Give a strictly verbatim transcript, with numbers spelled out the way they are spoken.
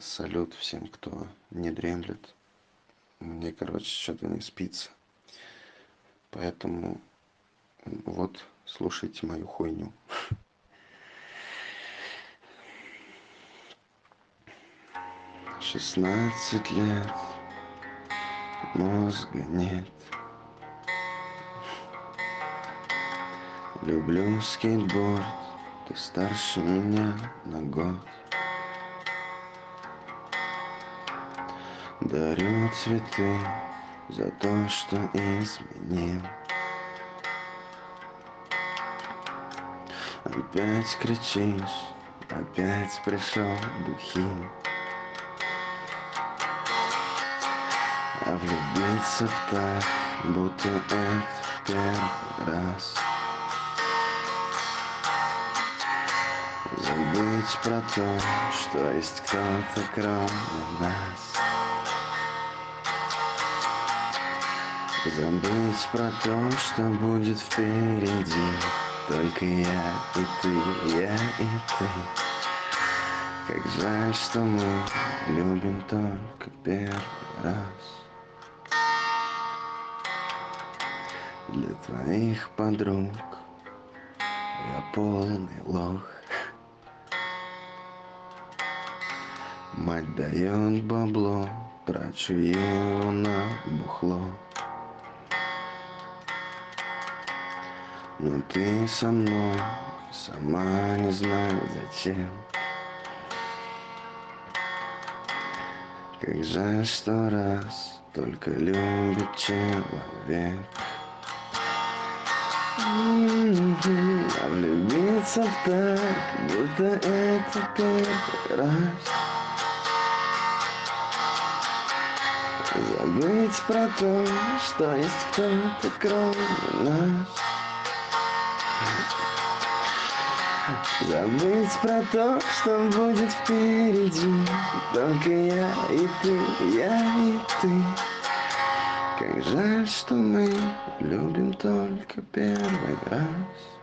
Салют всем, кто не дремлет. Мне, короче, что-то не спится. Поэтому вот, слушайте мою хуйню. Шестнадцать лет, мозга нет. Люблю скейтборд, ты старше меня на год. Дарю цветы за то, что изменил. Опять кричишь, опять пришел бухим. А влюбиться так, будто это первый раз. Забыть про то, что есть кто-то кроме нас. Забыть про то, что будет впереди. Только я и ты, я и ты. Как жаль, что мы любим только первый раз. Для твоих подруг я полный лох. Мать дает бабло, трачу его на бухло. Но ты со мной, сама не знаю зачем. Как жаль, что раз только любит человек. А влюбиться так, будто это первый раз. Забыть про то, что есть кто-то кроме нас. Забыть про то, что будет впереди. Только я и ты, я и ты. Как жаль, что мы любим только первый раз.